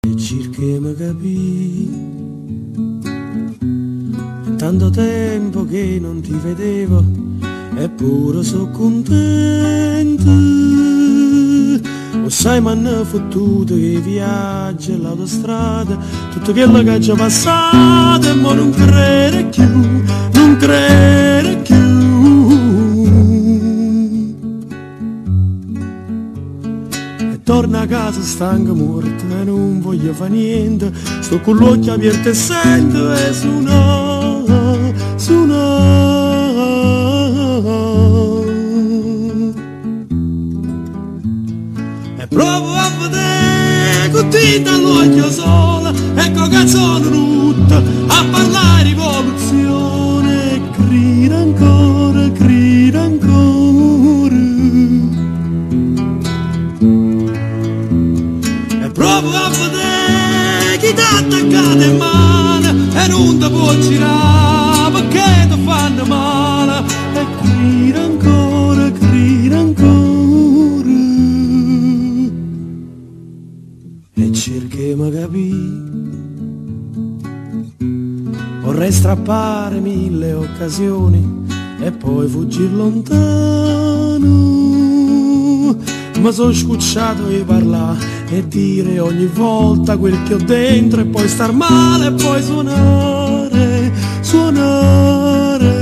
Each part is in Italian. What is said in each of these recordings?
E cerchi mi capì, tanto tempo che non ti vedevo, eppure so contento. O sai, m'hanno fottuto che i viaggi, l'autostrada, tutto quello che c'è passato, e mo non credo più, non credo più. Torno a casa stanco morto e non voglio fare niente, sto con l'occhio aperto e sento e suona, suona. E provo a vedere con te dall'occhio solo, ecco che sono tutta a parlare rivoluzione, e grido ancora, grido ancora. Provo a vedere chi ti ha attaccato in mano e non ti può girare perché ti fanno male, e grida ancora, grida ancora. E cerchiamo capire, vorrei strappare 1000 occasioni e poi fuggire lontano. Ma sono scucciato di parlare e dire ogni volta quel che ho dentro, e poi star male e poi suonare, suonare.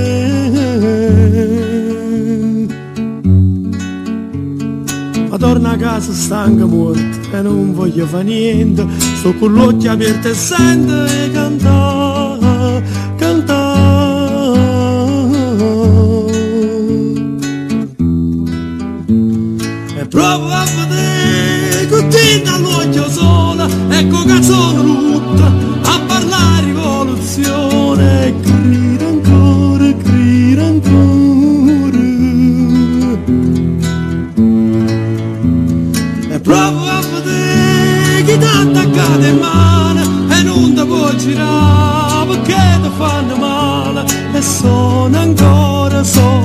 Ma torno a casa stanco morto e non voglio fare niente, sto con l'occhio aperto e sento e cantare, cantare. Provo a vedere con te dall'occhio solo, ecco che sono tutta a parlare rivoluzione, e grido ancora, grido ancora. E provo a vedere chi ti ha attaccato in mano e non ti può girare perché ti fanno male, e sono ancora solo.